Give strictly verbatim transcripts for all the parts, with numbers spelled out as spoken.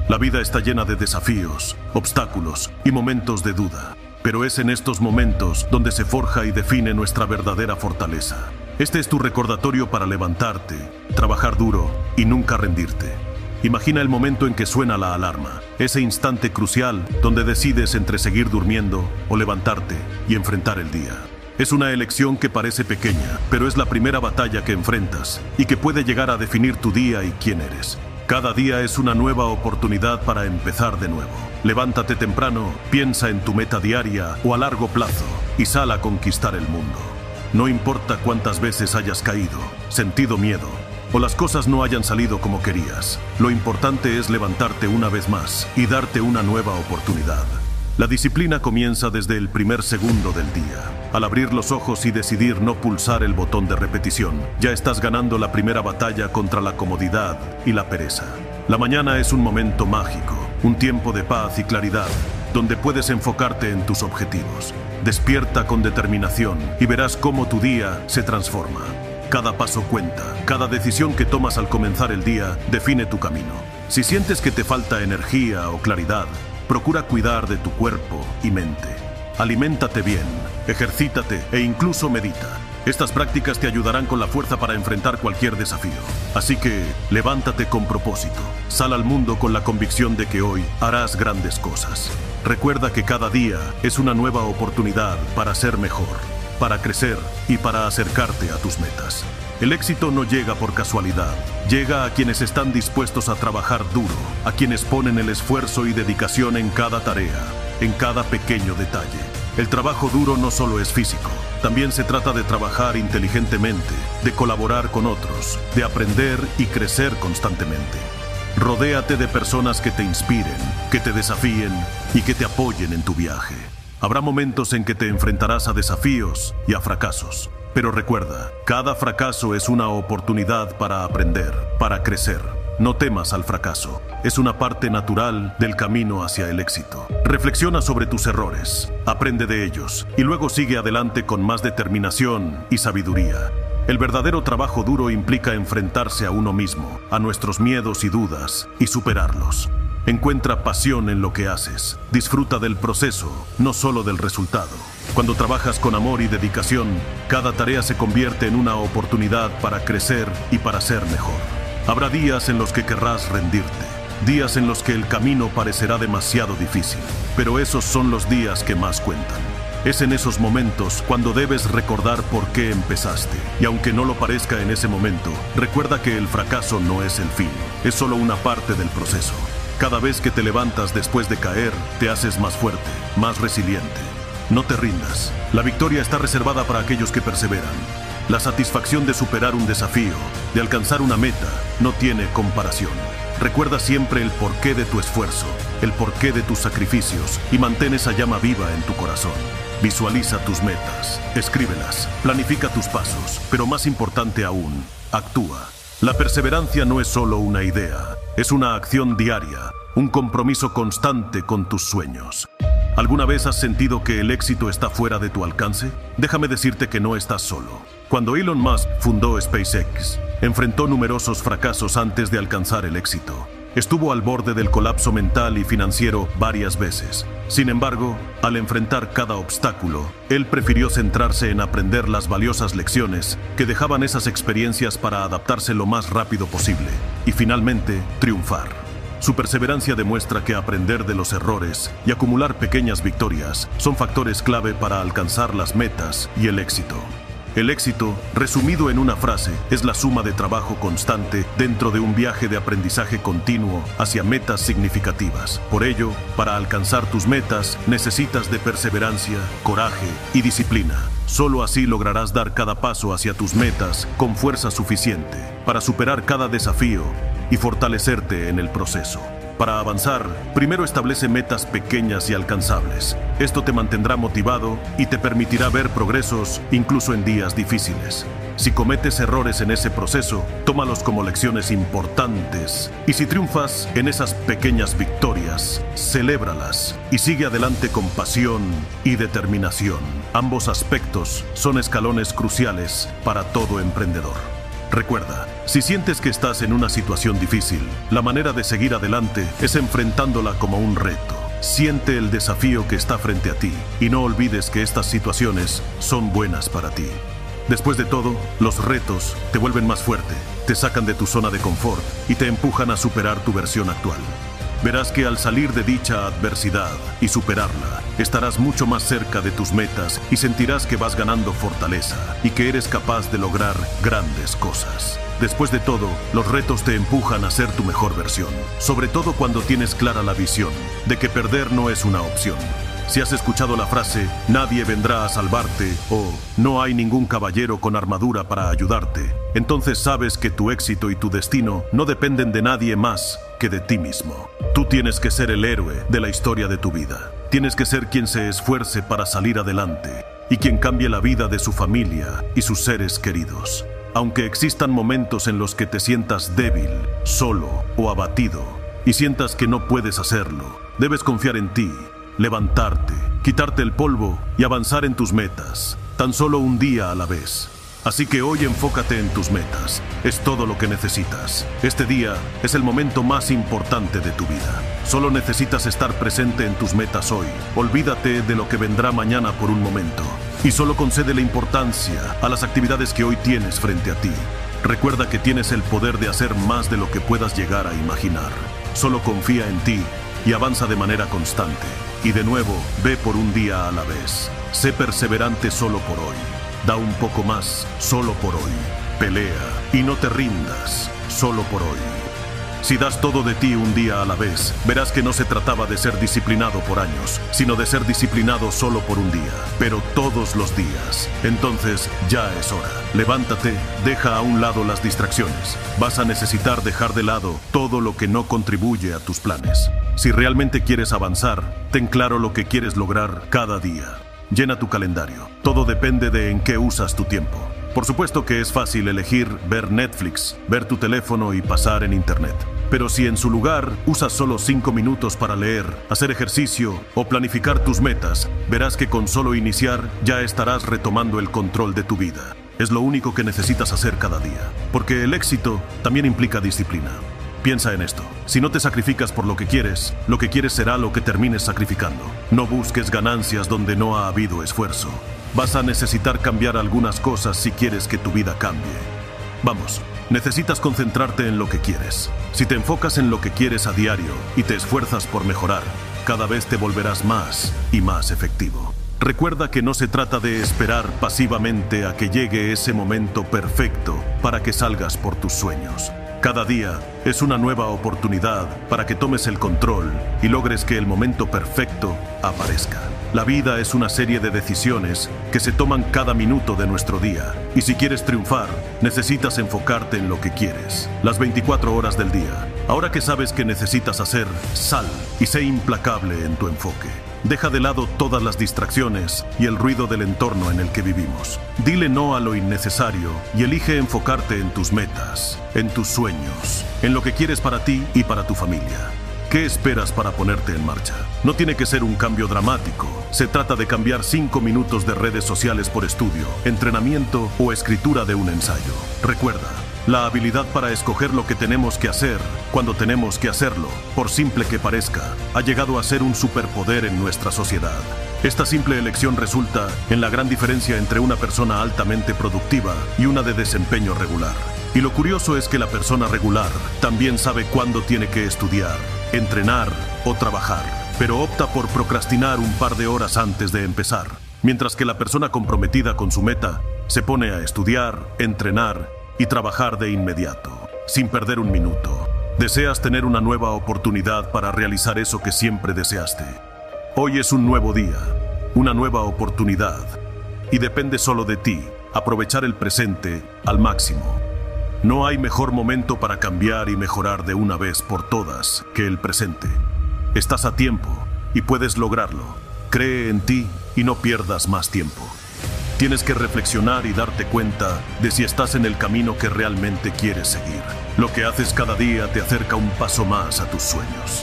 La vida está llena de desafíos, obstáculos y momentos de duda. Pero es en estos momentos donde se forja y define nuestra verdadera fortaleza. Este es tu recordatorio para levantarte, trabajar duro y nunca rendirte. Imagina el momento en que suena la alarma, ese instante crucial donde decides entre seguir durmiendo o levantarte y enfrentar el día. Es una elección que parece pequeña, pero es la primera batalla que enfrentas y que puede llegar a definir tu día y quién eres. Cada día es una nueva oportunidad para empezar de nuevo. Levántate temprano, piensa en tu meta diaria o a largo plazo y sal a conquistar el mundo. No importa cuántas veces hayas caído, sentido miedo o las cosas no hayan salido como querías. Lo importante es levantarte una vez más y darte una nueva oportunidad. La disciplina comienza desde el primer segundo del día. Al abrir los ojos y decidir no pulsar el botón de repetición, ya estás ganando la primera batalla contra la comodidad y la pereza. La mañana es un momento mágico, un tiempo de paz y claridad, donde puedes enfocarte en tus objetivos. Despierta con determinación y verás cómo tu día se transforma. Cada paso cuenta, cada decisión que tomas al comenzar el día define tu camino. Si sientes que te falta energía o claridad, procura cuidar de tu cuerpo y mente. Aliméntate bien, ejercítate e incluso medita. Estas prácticas te ayudarán con la fuerza para enfrentar cualquier desafío. Así que, levántate con propósito. Sal al mundo con la convicción de que hoy harás grandes cosas. Recuerda que cada día es una nueva oportunidad para ser mejor, para crecer y para acercarte a tus metas. El éxito no llega por casualidad. Llega a quienes están dispuestos a trabajar duro, a quienes ponen el esfuerzo y dedicación en cada tarea, en cada pequeño detalle. El trabajo duro no solo es físico, también se trata de trabajar inteligentemente, de colaborar con otros, de aprender y crecer constantemente. Rodéate de personas que te inspiren, que te desafíen y que te apoyen en tu viaje. Habrá momentos en que te enfrentarás a desafíos y a fracasos. Pero recuerda, cada fracaso es una oportunidad para aprender, para crecer. No temas al fracaso. Es una parte natural del camino hacia el éxito. Reflexiona sobre tus errores, aprende de ellos y luego sigue adelante con más determinación y sabiduría. El verdadero trabajo duro implica enfrentarse a uno mismo, a nuestros miedos y dudas y superarlos. Encuentra pasión en lo que haces. Disfruta del proceso, no solo del resultado. Cuando trabajas con amor y dedicación, cada tarea se convierte en una oportunidad para crecer y para ser mejor. Habrá días en los que querrás rendirte, días en los que el camino parecerá demasiado difícil, pero esos son los días que más cuentan. Es en esos momentos cuando debes recordar por qué empezaste. Y aunque no lo parezca en ese momento, recuerda que el fracaso no es el fin, es solo una parte del proceso. Cada vez que te levantas después de caer, te haces más fuerte, más resiliente. No te rindas. La victoria está reservada para aquellos que perseveran. La satisfacción de superar un desafío, de alcanzar una meta, no tiene comparación. Recuerda siempre el porqué de tu esfuerzo, el porqué de tus sacrificios y mantén esa llama viva en tu corazón. Visualiza tus metas, escríbelas, planifica tus pasos, pero más importante aún, actúa. La perseverancia no es solo una idea, es una acción diaria, un compromiso constante con tus sueños. ¿Alguna vez has sentido que el éxito está fuera de tu alcance? Déjame decirte que no estás solo. Cuando Elon Musk fundó SpaceX, enfrentó numerosos fracasos antes de alcanzar el éxito. Estuvo al borde del colapso mental y financiero varias veces. Sin embargo, al enfrentar cada obstáculo, él prefirió centrarse en aprender las valiosas lecciones que dejaban esas experiencias para adaptarse lo más rápido posible y finalmente triunfar. Su perseverancia demuestra que aprender de los errores y acumular pequeñas victorias son factores clave para alcanzar las metas y el éxito. El éxito, resumido en una frase, es la suma de trabajo constante dentro de un viaje de aprendizaje continuo hacia metas significativas. Por ello, para alcanzar tus metas, necesitas de perseverancia, coraje y disciplina. Solo así lograrás dar cada paso hacia tus metas con fuerza suficiente para superar cada desafío y fortalecerte en el proceso. Para avanzar, primero establece metas pequeñas y alcanzables. Esto te mantendrá motivado y te permitirá ver progresos incluso en días difíciles. Si cometes errores en ese proceso, tómalos como lecciones importantes. Y si triunfas en esas pequeñas victorias, celébralas y sigue adelante con pasión y determinación. Ambos aspectos son escalones cruciales para todo emprendedor. Recuerda, si sientes que estás en una situación difícil, la manera de seguir adelante es enfrentándola como un reto. Siente el desafío que está frente a ti y no olvides que estas situaciones son buenas para ti. Después de todo, los retos te vuelven más fuerte, te sacan de tu zona de confort y te empujan a superar tu versión actual. Verás que al salir de dicha adversidad y superarla, estarás mucho más cerca de tus metas y sentirás que vas ganando fortaleza y que eres capaz de lograr grandes cosas. Después de todo, los retos te empujan a ser tu mejor versión, sobre todo cuando tienes clara la visión de que perder no es una opción. Si has escuchado la frase, nadie vendrá a salvarte o no hay ningún caballero con armadura para ayudarte, entonces sabes que tu éxito y tu destino no dependen de nadie más que de ti mismo. Tú tienes que ser el héroe de la historia de tu vida. Tienes que ser quien se esfuerce para salir adelante y quien cambie la vida de su familia y sus seres queridos. Aunque existan momentos en los que te sientas débil, solo o abatido y sientas que no puedes hacerlo, debes confiar en ti, levantarte, quitarte el polvo y avanzar en tus metas, tan solo un día a la vez. Así que hoy enfócate en tus metas, es todo lo que necesitas. Este día es el momento más importante de tu vida. Solo necesitas estar presente en tus metas hoy. Olvídate de lo que vendrá mañana por un momento y solo concede la importancia a las actividades que hoy tienes frente a ti. Recuerda que tienes el poder de hacer más de lo que puedas llegar a imaginar. Solo confía en ti y avanza de manera constante. Y de nuevo, ve por un día a la vez. Sé perseverante solo por hoy. Da un poco más solo por hoy. Pelea y no te rindas solo por hoy. Si das todo de ti un día a la vez, verás que no se trataba de ser disciplinado por años, sino de ser disciplinado solo por un día, pero todos los días. Entonces, ya es hora. Levántate, deja a un lado las distracciones. Vas a necesitar dejar de lado todo lo que no contribuye a tus planes. Si realmente quieres avanzar, ten claro lo que quieres lograr cada día. Llena tu calendario. Todo depende de en qué usas tu tiempo. Por supuesto que es fácil elegir ver Netflix, ver tu teléfono y pasar en internet. Pero si en su lugar usas solo cinco minutos para leer, hacer ejercicio o planificar tus metas, verás que con solo iniciar ya estarás retomando el control de tu vida. Es lo único que necesitas hacer cada día, porque el éxito también implica disciplina. Piensa en esto. Si no te sacrificas por lo que quieres, lo que quieres será lo que termines sacrificando. No busques ganancias donde no ha habido esfuerzo. Vas a necesitar cambiar algunas cosas si quieres que tu vida cambie. Vamos, necesitas concentrarte en lo que quieres. Si te enfocas en lo que quieres a diario y te esfuerzas por mejorar, cada vez te volverás más y más efectivo. Recuerda que no se trata de esperar pasivamente a que llegue ese momento perfecto para que salgas por tus sueños. Cada día es una nueva oportunidad para que tomes el control y logres que el momento perfecto aparezca. La vida es una serie de decisiones que se toman cada minuto de nuestro día. Y si quieres triunfar, necesitas enfocarte en lo que quieres, las veinticuatro horas del día. Ahora que sabes qué necesitas hacer, sal y sé implacable en tu enfoque. Deja de lado todas las distracciones y el ruido del entorno en el que vivimos. Dile no a lo innecesario y elige enfocarte en tus metas, en tus sueños, en lo que quieres para ti y para tu familia. ¿Qué esperas para ponerte en marcha? No tiene que ser un cambio dramático. Se trata de cambiar cinco minutos de redes sociales por estudio, entrenamiento o escritura de un ensayo. Recuerda, la habilidad para escoger lo que tenemos que hacer cuando tenemos que hacerlo, por simple que parezca, ha llegado a ser un superpoder en nuestra sociedad. Esta simple elección resulta en la gran diferencia entre una persona altamente productiva y una de desempeño regular. Y lo curioso es que la persona regular también sabe cuándo tiene que estudiar, entrenar o trabajar, pero opta por procrastinar un par de horas antes de empezar, mientras que la persona comprometida con su meta se pone a estudiar, entrenar y trabajar de inmediato, sin perder un minuto. Deseas tener una nueva oportunidad para realizar eso que siempre deseaste. Hoy es un nuevo día, una nueva oportunidad, y depende solo de ti aprovechar el presente al máximo. No hay mejor momento para cambiar y mejorar de una vez por todas que el presente. Estás a tiempo y puedes lograrlo. Cree en ti y no pierdas más tiempo. Tienes que reflexionar y darte cuenta de si estás en el camino que realmente quieres seguir. Lo que haces cada día te acerca un paso más a tus sueños.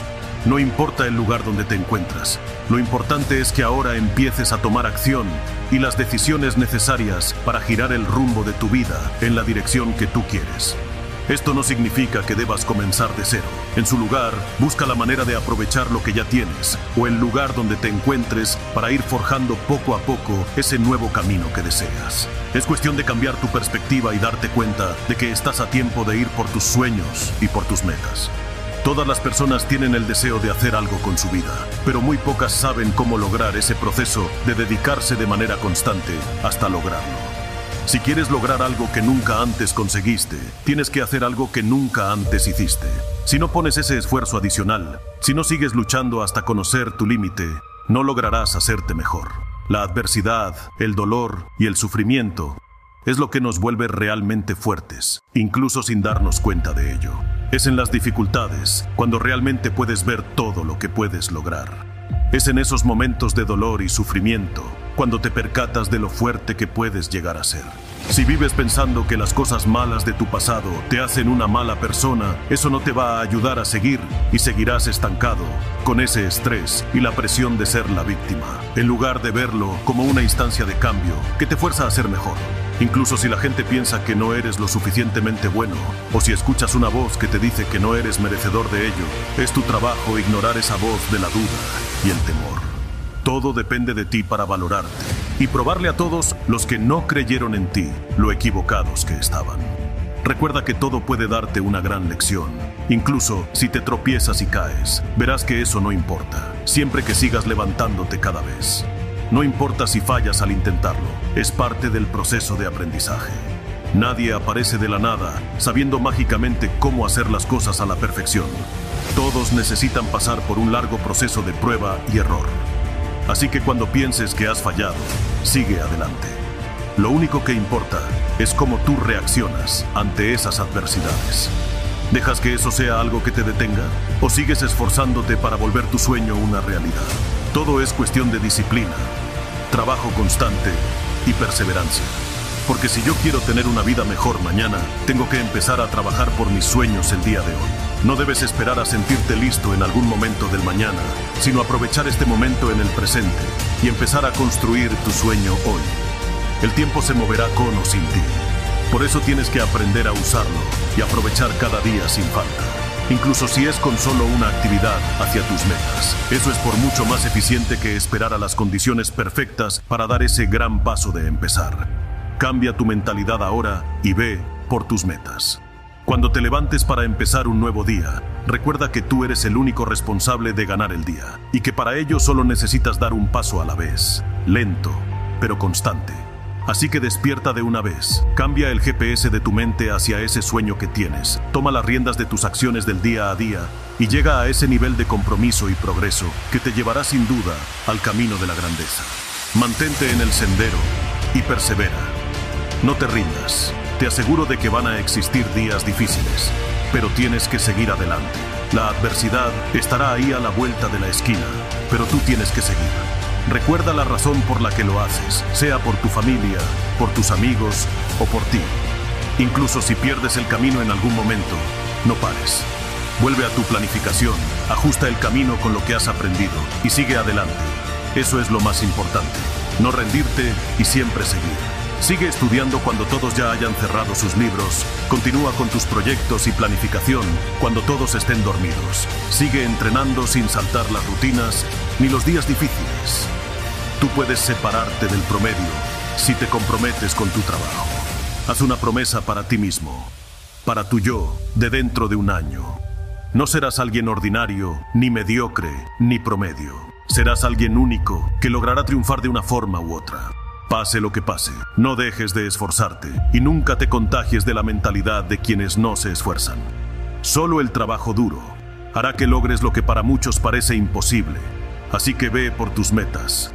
No importa el lugar donde te encuentras, lo importante es que ahora empieces a tomar acción y las decisiones necesarias para girar el rumbo de tu vida en la dirección que tú quieres. Esto no significa que debas comenzar de cero. En su lugar, busca la manera de aprovechar lo que ya tienes o el lugar donde te encuentres para ir forjando poco a poco ese nuevo camino que deseas. Es cuestión de cambiar tu perspectiva y darte cuenta de que estás a tiempo de ir por tus sueños y por tus metas. Todas las personas tienen el deseo de hacer algo con su vida, pero muy pocas saben cómo lograr ese proceso de dedicarse de manera constante hasta lograrlo. Si quieres lograr algo que nunca antes conseguiste, tienes que hacer algo que nunca antes hiciste. Si no pones ese esfuerzo adicional, si no sigues luchando hasta conocer tu límite, no lograrás hacerte mejor. La adversidad, el dolor y el sufrimiento es lo que nos vuelve realmente fuertes, incluso sin darnos cuenta de ello. Es en las dificultades cuando realmente puedes ver todo lo que puedes lograr. Es en esos momentos de dolor y sufrimiento cuando te percatas de lo fuerte que puedes llegar a ser. Si vives pensando que las cosas malas de tu pasado te hacen una mala persona, eso no te va a ayudar a seguir y seguirás estancado con ese estrés y la presión de ser la víctima, en lugar de verlo como una instancia de cambio que te fuerza a ser mejor. Incluso si la gente piensa que no eres lo suficientemente bueno, o si escuchas una voz que te dice que no eres merecedor de ello, es tu trabajo ignorar esa voz de la duda y el temor. Todo depende de ti para valorarte y probarle a todos los que no creyeron en ti lo equivocados que estaban. Recuerda que todo puede darte una gran lección. Incluso si te tropiezas y caes, verás que eso no importa, siempre que sigas levantándote cada vez. No importa si fallas al intentarlo, es parte del proceso de aprendizaje. Nadie aparece de la nada sabiendo mágicamente cómo hacer las cosas a la perfección. Todos necesitan pasar por un largo proceso de prueba y error. Así que cuando pienses que has fallado, sigue adelante. Lo único que importa es cómo tú reaccionas ante esas adversidades. ¿Dejas que eso sea algo que te detenga? ¿O sigues esforzándote para volver tu sueño una realidad? Todo es cuestión de disciplina, trabajo constante y perseverancia. Porque si yo quiero tener una vida mejor mañana, tengo que empezar a trabajar por mis sueños el día de hoy. No debes esperar a sentirte listo en algún momento del mañana, sino aprovechar este momento en el presente y empezar a construir tu sueño hoy. El tiempo se moverá con o sin ti. Por eso tienes que aprender a usarlo y aprovechar cada día sin falta. Incluso si es con solo una actividad hacia tus metas. Eso es por mucho más eficiente que esperar a las condiciones perfectas para dar ese gran paso de empezar. Cambia tu mentalidad ahora y ve por tus metas. Cuando te levantes para empezar un nuevo día, recuerda que tú eres el único responsable de ganar el día y que para ello solo necesitas dar un paso a la vez, lento, pero constante. Así que despierta de una vez, cambia el G P S de tu mente hacia ese sueño que tienes, toma las riendas de tus acciones del día a día y llega a ese nivel de compromiso y progreso que te llevará sin duda al camino de la grandeza. Mantente en el sendero y persevera. No te rindas. Te aseguro de que van a existir días difíciles, pero tienes que seguir adelante. La adversidad estará ahí a la vuelta de la esquina, pero tú tienes que seguir. Recuerda la razón por la que lo haces, sea por tu familia, por tus amigos o por ti. Incluso si pierdes el camino en algún momento, no pares. Vuelve a tu planificación, ajusta el camino con lo que has aprendido y sigue adelante. Eso es lo más importante. No rendirte y siempre seguir. Sigue estudiando cuando todos ya hayan cerrado sus libros. Continúa con tus proyectos y planificación cuando todos estén dormidos. Sigue entrenando sin saltar las rutinas ni los días difíciles. Tú puedes separarte del promedio si te comprometes con tu trabajo. Haz una promesa para ti mismo, para tu yo de dentro de un año. No serás alguien ordinario, ni mediocre, ni promedio. Serás alguien único que logrará triunfar de una forma u otra. Pase lo que pase, no dejes de esforzarte y nunca te contagies de la mentalidad de quienes no se esfuerzan. Solo el trabajo duro hará que logres lo que para muchos parece imposible. Así que ve por tus metas,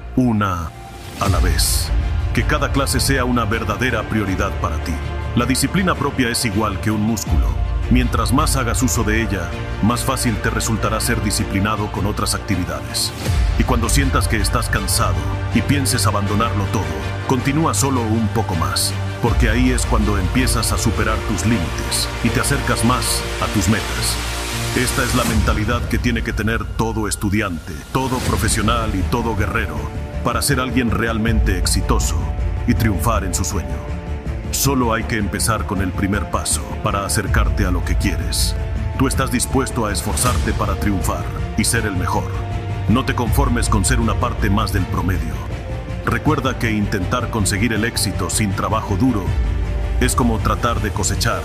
una a la vez. Que cada clase sea una verdadera prioridad para ti. La disciplina propia es igual que un músculo. Mientras más hagas uso de ella, más fácil te resultará ser disciplinado con otras actividades. Y cuando sientas que estás cansado y pienses abandonarlo todo, continúa solo un poco más, porque ahí es cuando empiezas a superar tus límites y te acercas más a tus metas. Esta es la mentalidad que tiene que tener todo estudiante, todo profesional y todo guerrero para ser alguien realmente exitoso y triunfar en su sueño. Solo hay que empezar con el primer paso para acercarte a lo que quieres. Tú estás dispuesto a esforzarte para triunfar y ser el mejor. No te conformes con ser una parte más del promedio. Recuerda que intentar conseguir el éxito sin trabajo duro es como tratar de cosechar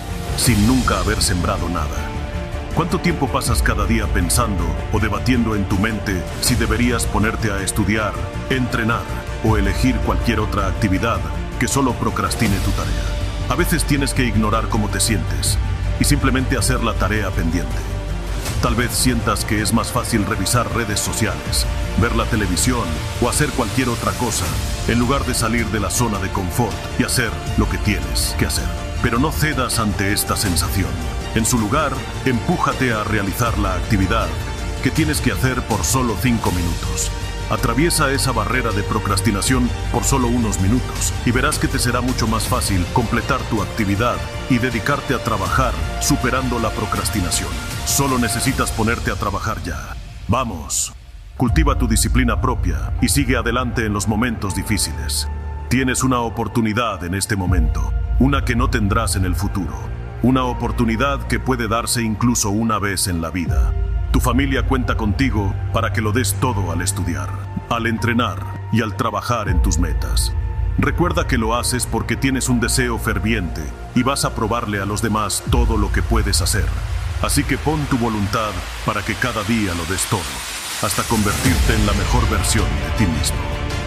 sin nunca haber sembrado nada. ¿Cuánto tiempo pasas cada día pensando o debatiendo en tu mente si deberías ponerte a estudiar, entrenar o elegir cualquier otra actividad que solo procrastine tu tarea? A veces tienes que ignorar cómo te sientes y simplemente hacer la tarea pendiente. Tal vez sientas que es más fácil revisar redes sociales, ver la televisión o hacer cualquier otra cosa en lugar de salir de la zona de confort y hacer lo que tienes que hacer. Pero no cedas ante esta sensación. En su lugar, empújate a realizar la actividad que tienes que hacer por solo cinco minutos. Atraviesa esa barrera de procrastinación por solo unos minutos y verás que te será mucho más fácil completar tu actividad y dedicarte a trabajar superando la procrastinación. Solo necesitas ponerte a trabajar ya. ¡Vamos! Cultiva tu disciplina propia y sigue adelante en los momentos difíciles. Tienes una oportunidad en este momento, una que no tendrás en el futuro. Una oportunidad que puede darse incluso una vez en la vida. Tu familia cuenta contigo para que lo des todo al estudiar, al entrenar y al trabajar en tus metas. Recuerda que lo haces porque tienes un deseo ferviente y vas a probarle a los demás todo lo que puedes hacer. Así que pon tu voluntad para que cada día lo des todo, hasta convertirte en la mejor versión de ti mismo.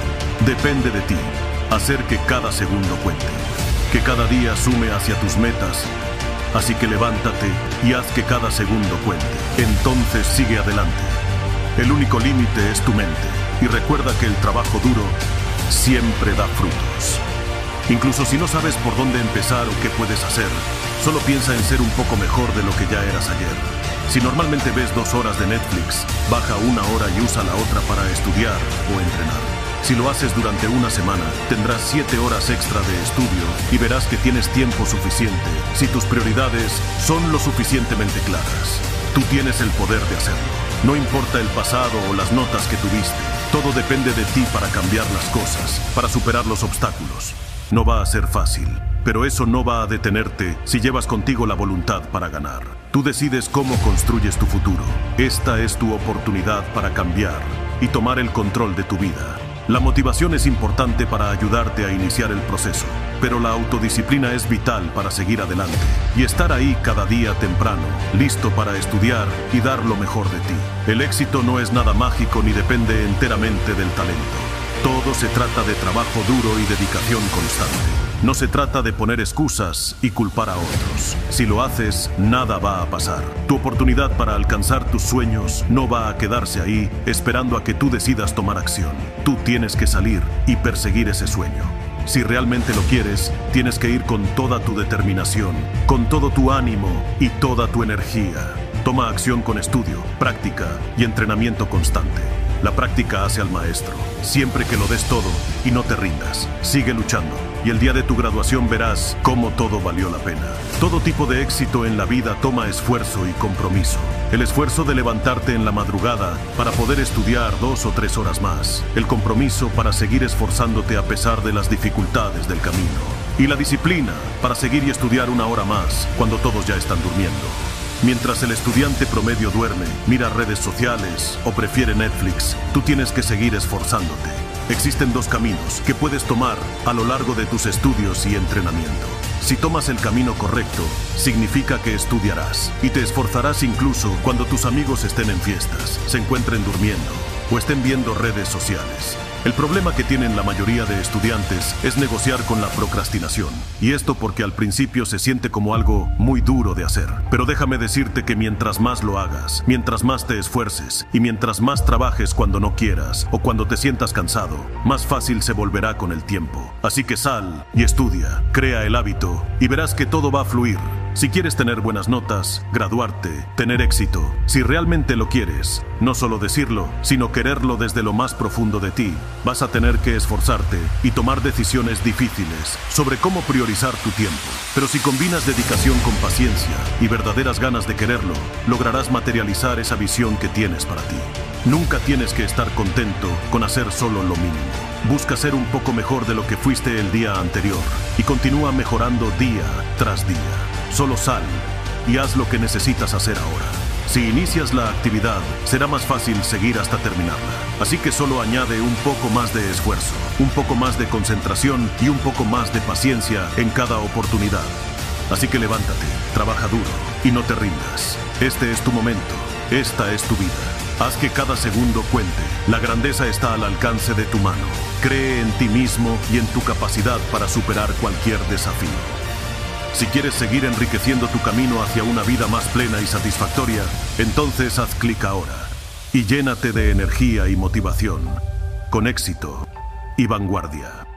Depende de ti hacer que cada segundo cuente, que cada día sume hacia tus metas. Así que levántate y haz que cada segundo cuente. Entonces sigue adelante. El único límite es tu mente. Y recuerda que el trabajo duro siempre da frutos. Incluso si no sabes por dónde empezar o qué puedes hacer, solo piensa en ser un poco mejor de lo que ya eras ayer. Si normalmente ves dos horas de Netflix, baja una hora y usa la otra para estudiar o entrenar. Si lo haces durante una semana, tendrás siete horas extra de estudio y verás que tienes tiempo suficiente si tus prioridades son lo suficientemente claras. Tú tienes el poder de hacerlo. No importa el pasado o las notas que tuviste, todo depende de ti para cambiar las cosas, para superar los obstáculos. No va a ser fácil, pero eso no va a detenerte si llevas contigo la voluntad para ganar. Tú decides cómo construyes tu futuro. Esta es tu oportunidad para cambiar y tomar el control de tu vida. La motivación es importante para ayudarte a iniciar el proceso, pero la autodisciplina es vital para seguir adelante y estar ahí cada día temprano, listo para estudiar y dar lo mejor de ti. El éxito no es nada mágico ni depende enteramente del talento. Todo se trata de trabajo duro y dedicación constante. No se trata de poner excusas y culpar a otros. Si lo haces, nada va a pasar. Tu oportunidad para alcanzar tus sueños no va a quedarse ahí esperando a que tú decidas tomar acción. Tú tienes que salir y perseguir ese sueño. Si realmente lo quieres, tienes que ir con toda tu determinación, con todo tu ánimo y toda tu energía. Toma acción con estudio, práctica y entrenamiento constante. La práctica hace al maestro. Siempre que lo des todo y no te rindas, sigue luchando. Y el día de tu graduación verás cómo todo valió la pena. Todo tipo de éxito en la vida toma esfuerzo y compromiso. El esfuerzo de levantarte en la madrugada para poder estudiar dos o tres horas más. El compromiso para seguir esforzándote a pesar de las dificultades del camino. Y la disciplina para seguir y estudiar una hora más cuando todos ya están durmiendo. Mientras el estudiante promedio duerme, mira redes sociales o prefiere Netflix, tú tienes que seguir esforzándote. Existen dos caminos que puedes tomar a lo largo de tus estudios y entrenamiento. Si tomas el camino correcto, significa que estudiarás y te esforzarás incluso cuando tus amigos estén en fiestas, se encuentren durmiendo o estén viendo redes sociales. El problema que tienen la mayoría de estudiantes es negociar con la procrastinación. Y esto porque al principio se siente como algo muy duro de hacer. Pero déjame decirte que mientras más lo hagas, mientras más te esfuerces y mientras más trabajes cuando no quieras o cuando te sientas cansado, más fácil se volverá con el tiempo. Así que sal y estudia, crea el hábito y verás que todo va a fluir. Si quieres tener buenas notas, graduarte, tener éxito, si realmente lo quieres, no solo decirlo, sino quererlo desde lo más profundo de ti, vas a tener que esforzarte y tomar decisiones difíciles sobre cómo priorizar tu tiempo. Pero si combinas dedicación con paciencia y verdaderas ganas de quererlo, lograrás materializar esa visión que tienes para ti. Nunca tienes que estar contento con hacer solo lo mínimo. Busca ser un poco mejor de lo que fuiste el día anterior y continúa mejorando día tras día. Solo sal y haz lo que necesitas hacer ahora. Si inicias la actividad, será más fácil seguir hasta terminarla. Así que solo añade un poco más de esfuerzo, un poco más de concentración y un poco más de paciencia en cada oportunidad. Así que levántate, trabaja duro y no te rindas. Este es tu momento, esta es tu vida. Haz que cada segundo cuente. La grandeza está al alcance de tu mano. Cree en ti mismo y en tu capacidad para superar cualquier desafío. Si quieres seguir enriqueciendo tu camino hacia una vida más plena y satisfactoria, entonces haz clic ahora y llénate de energía y motivación, con éxito y vanguardia.